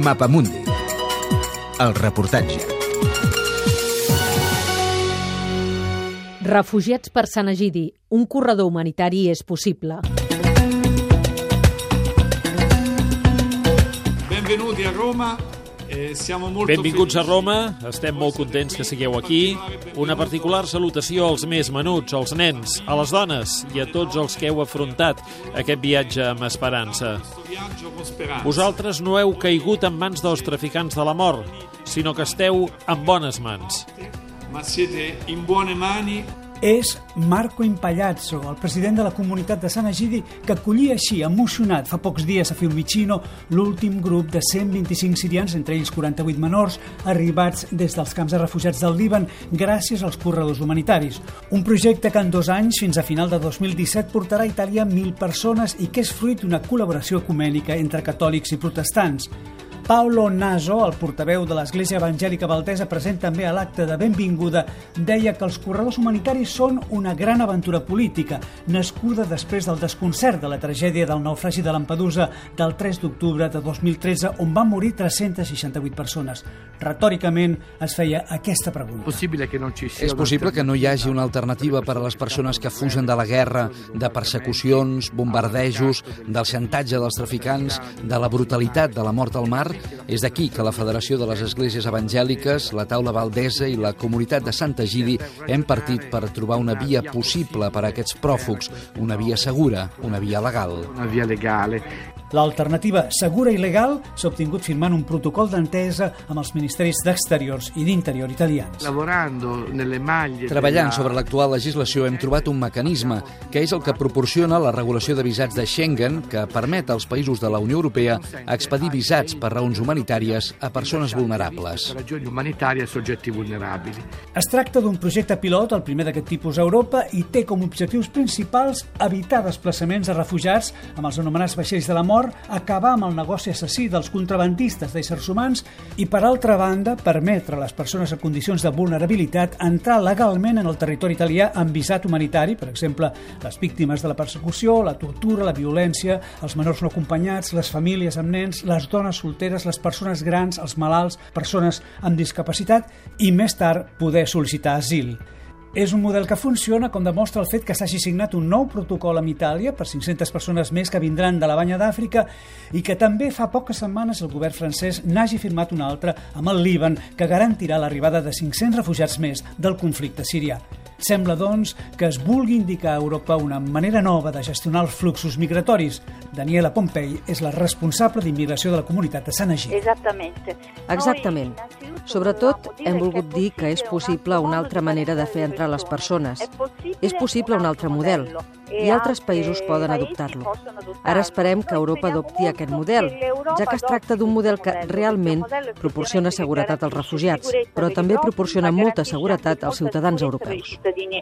Mapamundi. El reportatge. Refugiats per Sant Egidi. Un corredor humanitari és possible. Benvenuti a Roma. Benvinguts a Roma, estem molt contents que sigueu aquí. Una particular salutació als més menuts, als nens, a les dones i a tots els que heu afrontat aquest viatge amb esperança. Vosaltres no heu caigut en mans dels traficants de la mort, sinó que esteu en bones mans. Ma siete in buone mani. És Marco Impagliazzo, el president de la comunitat de Sant Egidi, que acollia així, emocionat, fa pocs dies a Fiumicino, l'últim grup de 125 sirians, entre ells 48 menors, arribats des dels camps de refugiats del Líban gràcies als corredors humanitaris. Un projecte que en 2 anys, fins a final de 2017, portarà a Itàlia 1.000 persones i que és fruit d'una col·laboració ecumènica entre catòlics i protestants. Paolo Naso, el portaveu de l'Església Evangèlica Valdesa, present també a l'acte de benvinguda, deia que els corredors humanitaris són una gran aventura política, nascuda després del desconcert de la tragèdia del naufragi de Lampedusa del 3 d'octubre de 2013, on van morir 368 persones. Retòricament es feia aquesta pregunta. És possible que no hi hagi una alternativa per a les persones que fugen de la guerra, de persecucions, bombardejos, del xantatge dels traficants, de la brutalitat de la mort al mar? És d'aquí que la Federació de les Esglésies Evangèliques, la Taula Valdesa i la Comunitat de Sant Egidi hem partit per trobar una via possible per a aquests pròfugs, una via segura, una via legal. L'alternativa segura i legal s'ha obtingut firmant un protocol d'entesa amb els ministeris d'Exteriors i d'Interior italians. Treballant sobre l'actual legislació hem trobat un mecanisme que és el que proporciona la regulació de visats de Schengen, que permet als països de la Unió Europea expedir visats per raons humanitàries a persones vulnerables. Es tracta d'un projecte pilot, el primer d'aquest tipus a Europa, i té com objectius principals evitar desplaçaments de refugiats amb els anomenats vaixells de la mort, acabar amb el negoci assassí dels contrabandistes d'éssers humans i, per altra banda, permetre a les persones en condicions de vulnerabilitat entrar legalment en el territori italià amb visat humanitari, per exemple, les víctimes de la persecució, la tortura, la violència, els menors no acompanyats, les famílies amb nens, les dones solteres, les persones grans, els malalts, persones amb discapacitat i, més tard, poder sol·licitar asil. És un model que funciona, com demostra el fet que s'hagi signat un nou protocol amb Itàlia per 500 persones més que vindran de la Banya d'Àfrica i que també fa poques setmanes el govern francès n'hagi firmat un altre amb el Líban que garantirà l'arribada de 500 refugiats més del conflicte sirià. Sembla, doncs, que es vulgui indicar a Europa una manera nova de gestionar els fluxos migratoris. Daniela Pompei és la responsable d'immigració de la comunitat de Sant Egidi. Exactament. Sobretot, hem volgut dir que és possible una altra manera de fer entrar les persones. És possible un altre model, i altres països poden adoptar-lo. Ara esperem que Europa adopti aquest model, ja que es tracta d'un model que realment proporciona seguretat als refugiats, però també proporciona molta seguretat als ciutadans europeus.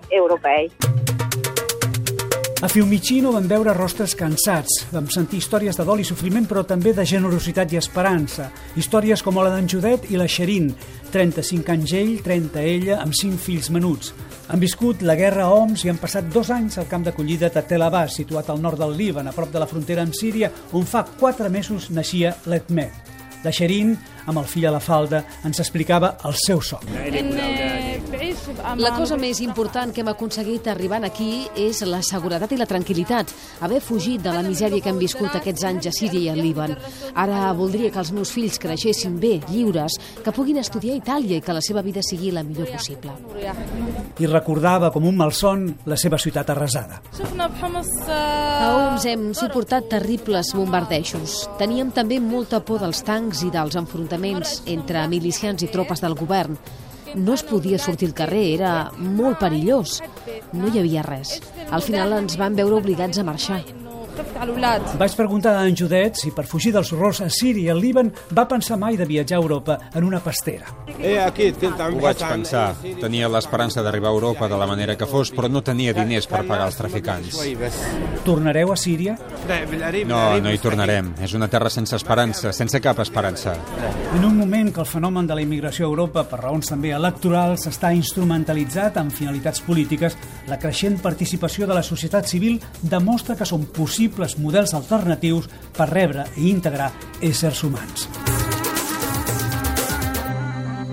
A Fiumicino vam veure rostres cansats, vam sentir històries de dol i sofriment, però també de generositat i esperança. Històries com la d'en Judet i la Sherin, 35 anys ell, 30 ella, amb 5 fills menuts. Han viscut la guerra a Homs i han passat 2 anys al camp d'acollida de Tel Abbas, situat al nord del Líban, a prop de la frontera amb Síria, on fa 4 mesos naixia l'Ehmed. La Sherin, amb el fill a la falda, ens explicava el seu somni. La cosa més important que hem aconseguit arribant aquí és la seguretat i la tranquil·litat, haver fugit de la misèria que hem viscut aquests anys a Síria i al Líban. Ara voldria que els meus fills creixessin bé, lliures, que puguin estudiar a Itàlia i que la seva vida sigui la millor possible. I recordava com un malson la seva ciutat arrasada. A Homs hem suportat terribles bombardejos. Teníem també molta por dels tancs i dels enfrontaments entre milicians i tropes del govern. No es podia sortir al carrer, era molt perillós. No hi havia res. Al final ens van veure obligats a marxar. Vaig preguntar a en Judet si per fugir dels horrors a Síria i al Líban va pensar mai de viatjar a Europa en una pastera. Ho vaig pensar. Tenia l'esperança d'arribar a Europa de la manera que fos, però no tenia diners per pagar els traficants. Tornareu a Síria? No hi tornarem. És una terra sense esperança, sense cap esperança. En un moment que el fenomen de la immigració a Europa, per raons també electorals, està instrumentalitzat amb finalitats polítiques, la creixent participació de la societat civil demostra que són possibles models alternatius per rebre i integrar éssers humans.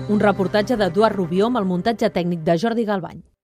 Un reportatge d'Eduard Rubió amb el muntatge tècnic de Jordi Galbany.